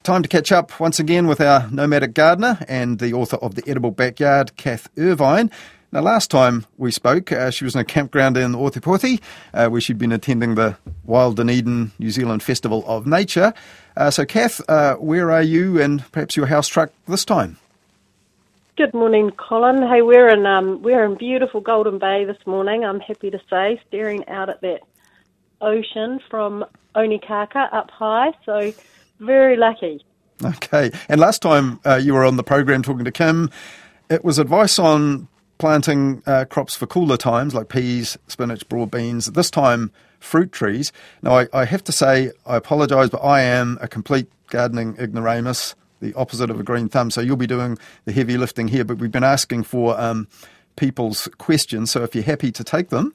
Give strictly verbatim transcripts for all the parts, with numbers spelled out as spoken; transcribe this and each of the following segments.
Time to catch up once again with our nomadic gardener and the author of The Edible Backyard, Kath Irvine. Now, last time we spoke, uh, she was in a campground in Ōtepoti, uh, where she'd been attending the Wild Dunedin New Zealand Festival of Nature. Uh, so, Kath, uh, where are you and perhaps your house truck this time? Good morning, Colin. Hey, we're in um, we're in beautiful Golden Bay this morning, I'm happy to say, staring out at that ocean from Onikaka up high, so very lucky. Okay, and last time uh, you were on the program talking to Kim, it was advice on planting uh, crops for cooler times like peas, spinach, broad beans. This time, fruit trees. Now, I, I have to say, I apologise, but I am a complete gardening ignoramus, the opposite of a green thumb, so you'll be doing the heavy lifting here, but we've been asking for um, people's questions, so if you're happy to take them.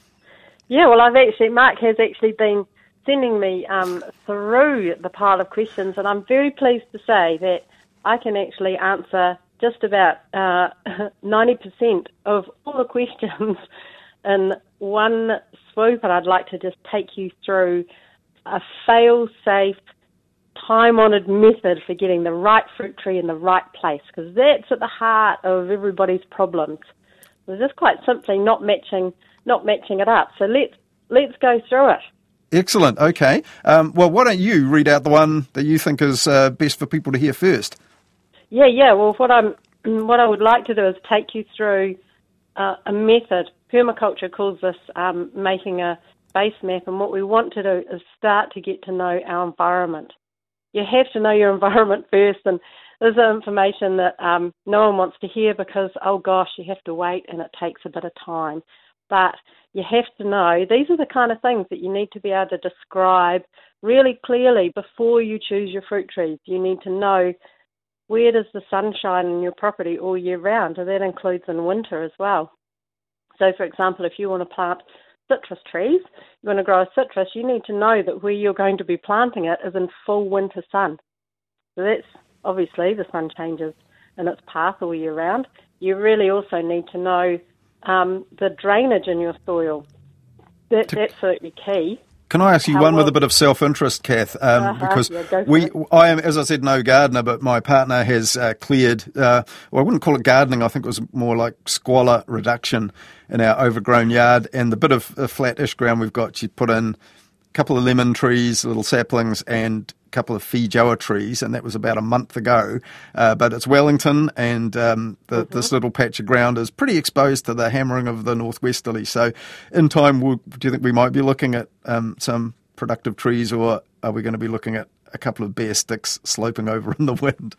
Yeah, well, I've actually, Mark has actually been sending me um, through the pile of questions, and I'm very pleased to say that I can actually answer just about uh, ninety percent of all the questions in one swoop, and I'd like to just take you through a fail-safe, time-honoured method for getting the right fruit tree in the right place, because that's at the heart of everybody's problems. We're just quite simply not matching, not matching it up. So let's let's go through it. Excellent. Okay. Um, well, why don't you read out the one that you think is uh, best for people to hear first? Yeah, yeah. Well, what I'm, what I would like to do is take you through uh, a method. Permaculture calls this um, making a base map, and what we want to do is start to get to know our environment. You have to know your environment first, and this is information that um, no one wants to hear because, oh gosh, you have to wait and it takes a bit of time. But you have to know these are the kind of things that you need to be able to describe really clearly before you choose your fruit trees. You need to know where does the sun shine in your property all year round, and that includes in winter as well. So, for example, if you want to plant citrus trees, you want to grow a citrus, you need to know that where you're going to be planting it is in full winter sun. So that's obviously the sun changes in its path all year round. You really also need to know um, the drainage in your soil. That's absolutely key. Can I ask you How one well, with a bit of self-interest, Kath? Um, uh-huh, because yeah, we, I am, as I said, no gardener, but my partner has uh, cleared, uh, well, I wouldn't call it gardening, I think it was more like squalor reduction in our overgrown yard. And the bit of uh, flat-ish ground we've got, she put in a couple of lemon trees, little saplings, and a couple of feijoa trees, and that was about a month ago. Uh, but it's Wellington, and um, the, mm-hmm. this little patch of ground is pretty exposed to the hammering of the northwesterly. So in time, we'll, do you think we might be looking at um, some productive trees, or are we going to be looking at a couple of bare sticks sloping over in the wind?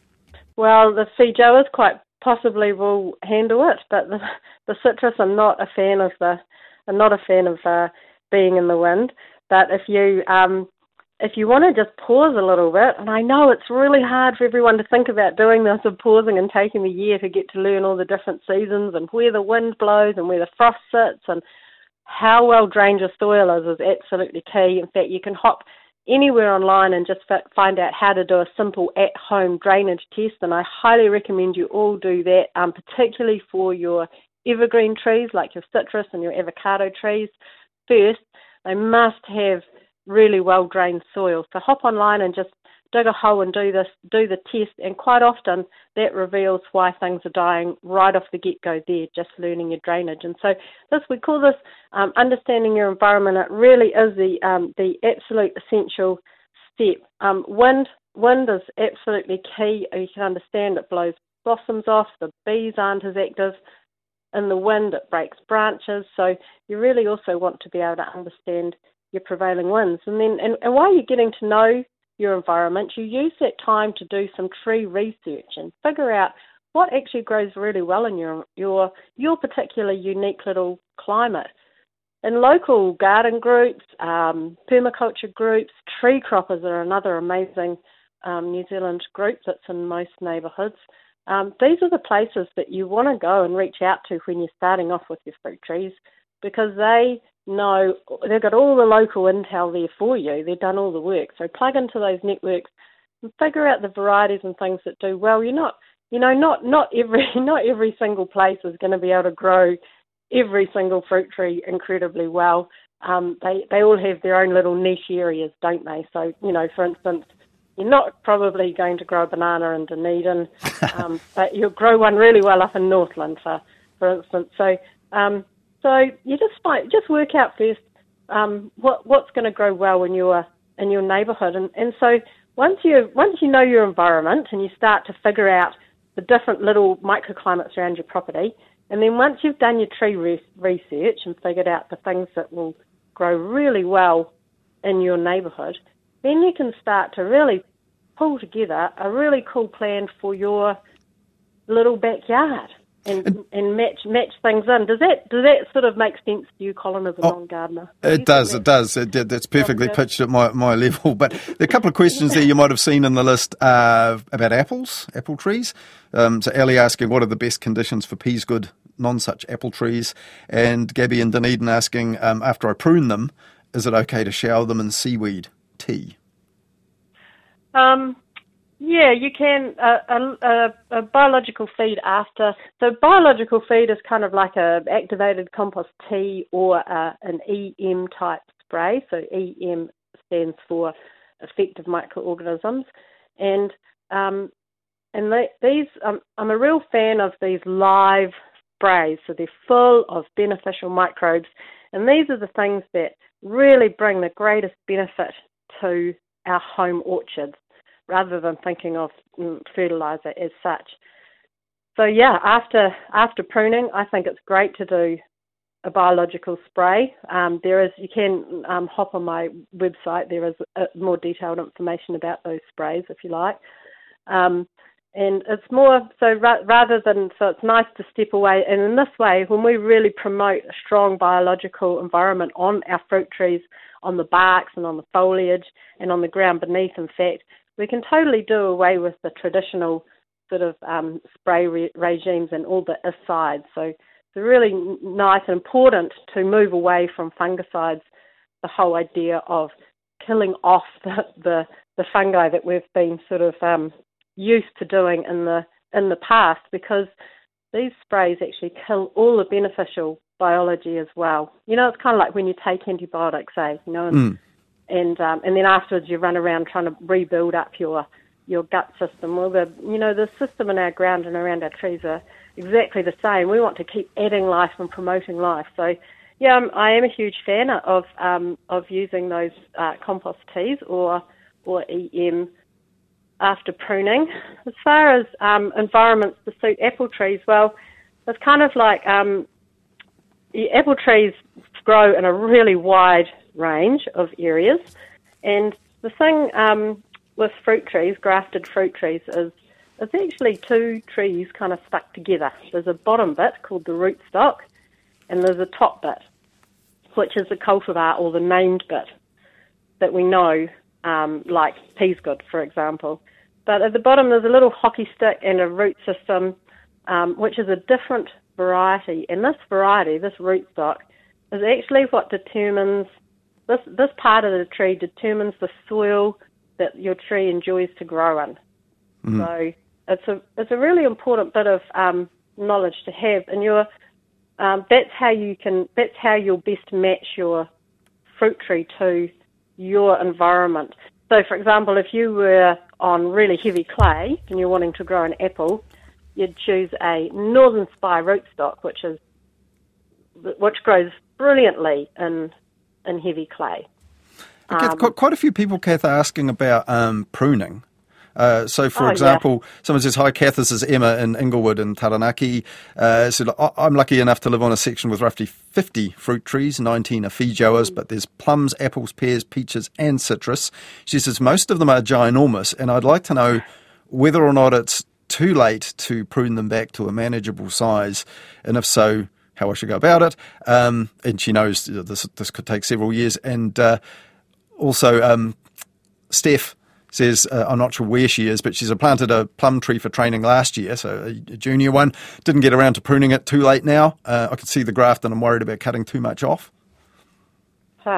Well, the feijoas quite possibly will handle it, but the, the citrus, I'm not a fan of the, I'm not a fan of uh, being in the wind. But if you um, if you want to just pause a little bit, and I know it's really hard for everyone to think about doing this of pausing and taking the year to get to learn all the different seasons and where the wind blows and where the frost sits and how well drained your soil is is absolutely key. In fact, you can hop anywhere online and just find out how to do a simple at-home drainage test, and I highly recommend you all do that, um, particularly for your evergreen trees like your citrus and your avocado trees. First, they must have really well-drained soil. So hop online and just dig a hole and do this, do the test, and quite often that reveals why things are dying right off the get-go there, just learning your drainage. And so this, we call this um, understanding your environment. It really is the um, the absolute essential step. Um, wind, wind is absolutely key. You can understand it blows blossoms off, the bees aren't as active in the wind, it breaks branches, so you really also want to be able to understand your prevailing winds. And then, and, and while you're getting to know your environment, you use that time to do some tree research and figure out what actually grows really well in your your your particular unique little climate. In local garden groups, um, permaculture groups, tree croppers are another amazing um, New Zealand group that's in most neighbourhoods. Um, these are the places that you want to go and reach out to when you're starting off with your fruit trees, because they know, they've got all the local intel there for you. They've done all the work. So plug into those networks and figure out the varieties and things that do well. You're not, you know, not not every not every single place is going to be able to grow every single fruit tree incredibly well. Um, they they all have their own little niche areas, don't they? So, you know, for instance, you're not probably going to grow a banana in Dunedin, um, but you'll grow one really well up in Northland, for for instance. So um, so you just find, just work out first um, what what's going to grow well in your in your neighbourhood, and and so once you once you know your environment and you start to figure out the different little microclimates around your property, and then once you've done your tree re- research and figured out the things that will grow really well in your neighbourhood, then you can start to really pull together a really cool plan for your little backyard and and match match things in. Does that does that sort of make sense to you, Colin, as a oh, non-gardener? It does, it does. It, that's perfectly pitched at my, my level. But there are a couple of questions there you might have seen in the list uh, about apples, apple trees. Um, so Ellie asking, what are the best conditions for Peasgood non-such apple trees? And Gabby in Dunedin asking, um, after I prune them, is it okay to shower them in seaweed tea? Um. Yeah, you can, uh, a, a, a biological feed after. So biological feed is kind of like a activated compost tea or uh, an E M type spray. So E M stands for effective microorganisms. And um, and they, these, um, I'm a real fan of these live sprays. So they're full of beneficial microbes. And these are the things that really bring the greatest benefit to our home orchards, rather than thinking of fertiliser as such. So yeah, after after pruning, I think it's great to do a biological spray. Um, there is, you can um, hop on my website, there is uh, more detailed information about those sprays if you like. Um, and it's more, so ra- rather than, so it's nice to step away, and in this way, when we really promote a strong biological environment on our fruit trees, on the barks and on the foliage and on the ground beneath, in fact, we can totally do away with the traditional sort of um, spray re- regimes and all the asides. So it's really nice and important to move away from fungicides, the whole idea of killing off the, the, the fungi that we've been sort of um, used to doing in the in the past, because these sprays actually kill all the beneficial biology as well. You know, it's kind of like when you take antibiotics, eh? You know, and mm. And um, and then afterwards you run around trying to rebuild up your your gut system. Well, the you know the system in our ground and around our trees are exactly the same. We want to keep adding life and promoting life. So, yeah, I'm, I am a huge fan of um, of using those uh, compost teas or or E M after pruning. As far as um, environments to suit apple trees, well, it's kind of like um, apple trees grow in a really wide range of areas, and the thing um, with fruit trees, grafted fruit trees, is it's actually two trees kind of stuck together. There's a bottom bit called the rootstock, and there's a top bit, which is the cultivar or the named bit that we know, um, like Peasgood, for example. But at the bottom there's a little hockey stick and a root system, um, which is a different variety, and this variety, this rootstock, is actually what determines This this part of the tree determines the soil that your tree enjoys to grow in. Mm. So it's a it's a really important bit of um, knowledge to have, and your um, that's how you can that's how you'll best match your fruit tree to your environment. So, for example, if you were on really heavy clay and you're wanting to grow an apple, you'd choose a Northern Spy rootstock, which is which grows brilliantly in in heavy clay. Um, quite a few people, Kath, are asking about um, pruning. Uh, so, for oh, example, yeah. someone says, hi, Kath, this is Emma in Inglewood in Taranaki. Uh, said, I'm lucky enough to live on a section with roughly fifty fruit trees, nineteen are feijoas, mm. but there's plums, apples, pears, peaches and citrus. She says, most of them are ginormous, and I'd like to know whether or not it's too late to prune them back to a manageable size, and if so, how I should go about it. Um, and she knows this this could take several years. And uh, also, um, Steph says, uh, I'm not sure where she is, but she's planted a plum tree for training last year, so a junior one. Didn't get around to pruning it, too late now. Uh, I can see the graft and I'm worried about cutting too much off. Huh.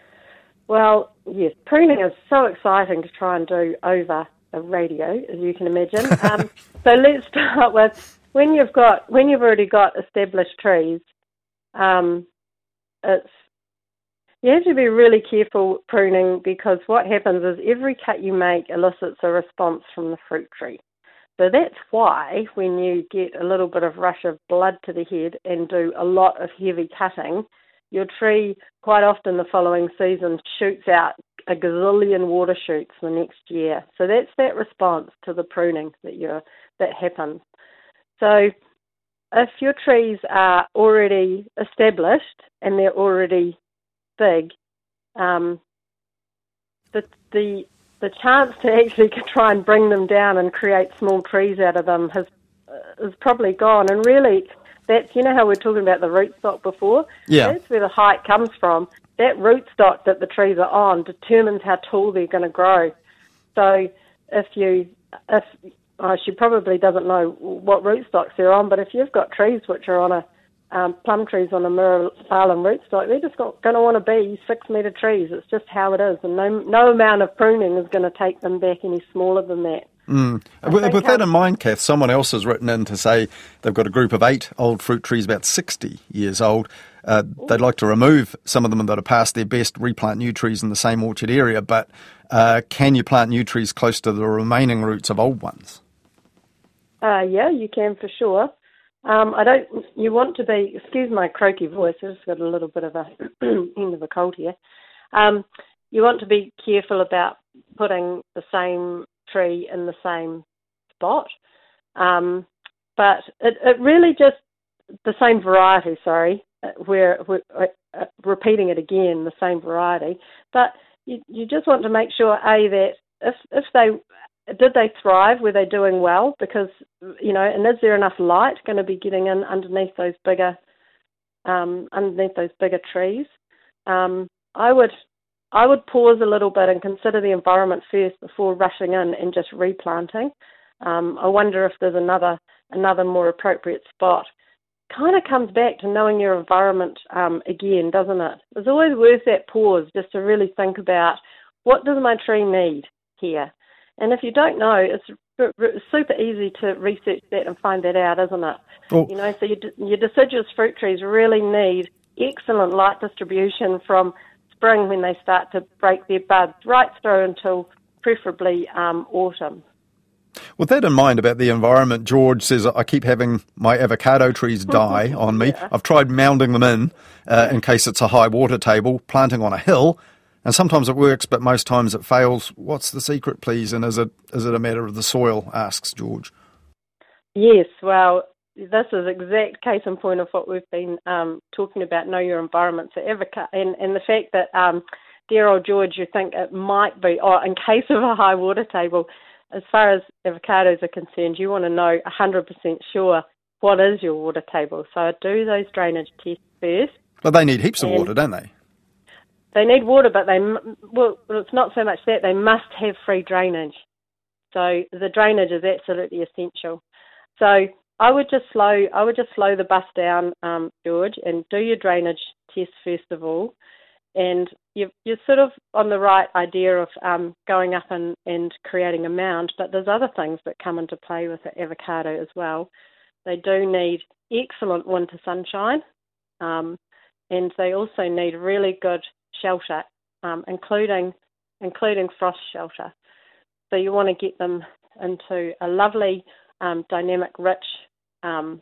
Well, yes, pruning is so exciting to try and do over a radio, as you can imagine. Um, so let's start with, when you've got when you've already got established trees, um, it's you have to be really careful pruning, because what happens is every cut you make elicits a response from the fruit tree. So that's why when you get a little bit of rush of blood to the head and do a lot of heavy cutting, your tree quite often the following season shoots out a gazillion water shoots the next year. So that's that response to the pruning that you're, that happens. So if your trees are already established and they're already big, um, the the the chance to actually try and bring them down and create small trees out of them has uh, is probably gone. And really, that's, you know how we we're talking about the rootstock before? Yeah. That's where the height comes from. That rootstock that the trees are on determines how tall they're going to grow. So if you, if oh, she probably doesn't know what rootstocks they're on, but if you've got trees which are on a Um, plum trees on a Murraybarlin rootstock, they're just going to want to be six metre trees. It's just how it is, and no no amount of pruning is going to take them back any smaller than that. Mm. With, think, with that um, in mind, Kath, someone else has written in to say they've got a group of eight old fruit trees, about sixty years old. Uh, they'd like to remove some of them that are past their best, replant new trees in the same orchard area, but uh, can you plant new trees close to the remaining roots of old ones? Uh, yeah, you can for sure. Um, I don't. You want to be. Excuse my croaky voice. I've just got a little bit of a end of a cold here. Um, you want to be careful about putting the same tree in the same spot, um, but it, it really just the same variety. Sorry, we're, we're uh, repeating it again. The same variety, but you, you just want to make sure a that if if they did they thrive? Were they doing well? Because, you know, and is there enough light going to be getting in underneath those bigger, um, underneath those bigger trees? Um, I would, I would pause a little bit and consider the environment first before rushing in and just replanting. Um, I wonder if there's another, another more appropriate spot. Kind of comes back to knowing your environment um, again, doesn't it? It's always worth that pause just to really think about, what does my tree need here? And if you don't know, it's super easy to research that and find that out, isn't it? Oh. You know, so your, your deciduous fruit trees really need excellent light distribution from spring when they start to break their buds right through until preferably um, autumn. With that in mind about the environment, George says, I keep having my avocado trees die on me. Yeah. I've tried mounding them in uh, in case it's a high water table, planting on a hill. And sometimes it works, but most times it fails. What's the secret, please? And is it is it a matter of the soil, asks George. Yes, well, this is exact case in point of what we've been um, talking about, know your environment. So avoca- and, and the fact that, um, dear old George, you think it might be, or in case of a high water table, as far as avocados are concerned, you want to know one hundred percent sure what is your water table. So do those drainage tests first. But they need heaps of water, don't they? They need water, but they, well, it's not so much that. They must have free drainage. So the drainage is absolutely essential. So I would just slow, I would just slow the bus down, um, George, and do your drainage test first of all. And you're, you're sort of on the right idea of um, going up and, and creating a mound, but there's other things that come into play with the avocado as well. They do need excellent winter sunshine, um, and they also need really good shelter, um, including including frost shelter. So you want to get them into a lovely, um, dynamic, rich, um,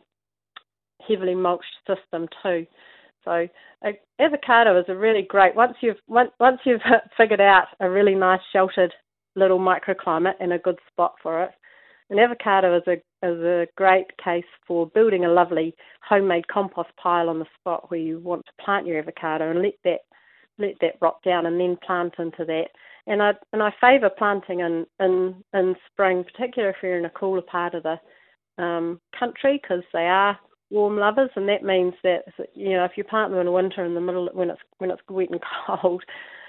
heavily mulched system too. So uh, avocado is a really great, once you've once, once you've figured out a really nice sheltered little microclimate and a good spot for it, an avocado is a is a great case for building a lovely homemade compost pile on the spot where you want to plant your avocado, and let that let that rot down and then plant into that. And I and I favour planting in, in, in spring, particularly if you're in a cooler part of the um, country, because they are warm lovers, and that means that, you know, if you plant them in winter in the middle when it's when it's wet and cold,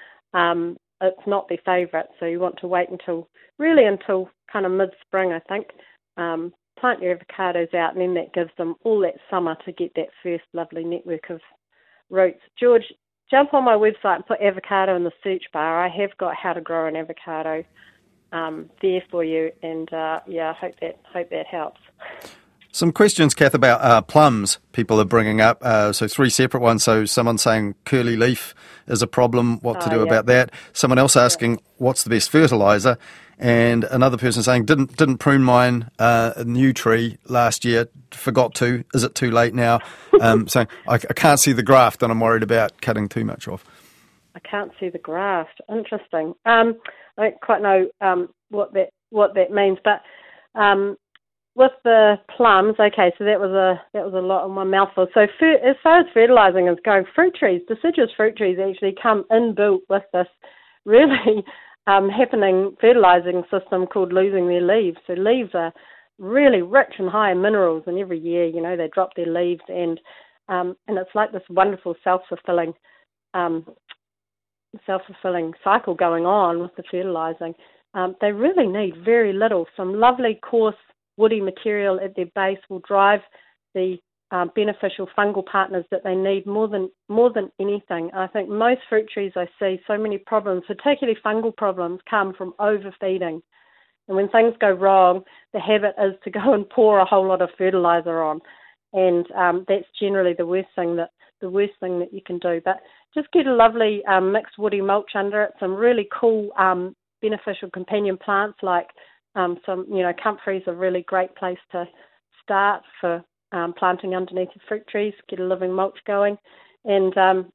um, it's not their favourite. So you want to wait until really until kind of mid-spring, I think. Um, plant your avocados out, and then that gives them all that summer to get that first lovely network of roots. George, jump on my website and put avocado in the search bar. I have got how to grow an avocado um, there for you, and uh, yeah, I hope that hope that helps. Some questions, Kath, about uh, plums people are bringing up. Uh, so three separate ones. So someone saying curly leaf is a problem, what to oh, do yeah. about that. Someone else asking yeah. what's the best fertiliser. And another person saying didn't didn't prune mine uh, a new tree last year, forgot to. Is it too late now? Um, so I, I can't see the graft and I'm worried about cutting too much off. I can't see the graft. Interesting. Um, I don't quite know um, what that what that means, but um, with the plums, okay, so that was a that was a lot in one mouthful. So fer- as far as fertilising is going, fruit trees, deciduous fruit trees actually come inbuilt with this really um, happening fertilising system called losing their leaves. So leaves are really rich and high in minerals, and every year, you know, they drop their leaves, and um, and it's like this wonderful self-fulfilling um, self-fulfilling cycle going on with the fertilising. Um, they really need very little. Some lovely coarse woody material at their base will drive the um, beneficial fungal partners that they need more than more than anything. I think most fruit trees I see, so many problems, particularly fungal problems, come from overfeeding. And when things go wrong, the habit is to go and pour a whole lot of fertiliser on. And um, that's generally the worst thing that the worst thing that you can do. But just get a lovely um, mixed woody mulch under it, some really cool um, beneficial companion plants like um, some, you know, comfrey's a really great place to start for um, planting underneath your fruit trees, get a living mulch going. And um,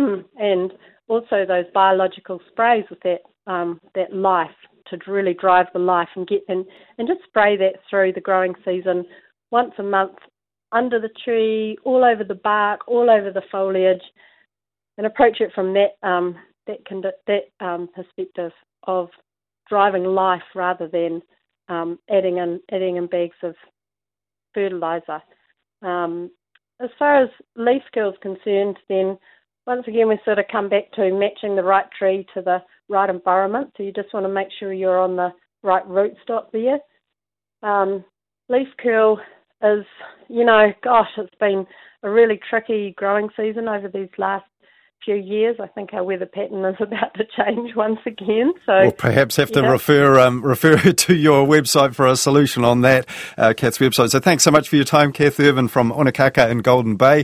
and also those biological sprays with that um, that life to really drive the life and get and, and just spray that through the growing season once a month under the tree, all over the bark, all over the foliage, and approach it from that um, that con- that um, perspective of driving life rather than um, adding in adding in bags of fertiliser. Um, as far as leaf curl is concerned, then once again we sort of come back to matching the right tree to the right environment. So you just want to make sure you're on the right rootstock there. Um, leaf curl is, you know, gosh, it's been a really tricky growing season over these last few years. I think our weather pattern is about to change once again. So we'll perhaps have to yeah. refer um, refer to your website for a solution on that, uh, Kath's website. So thanks so much for your time, Kath Irvine from Onekaka in Golden Bay.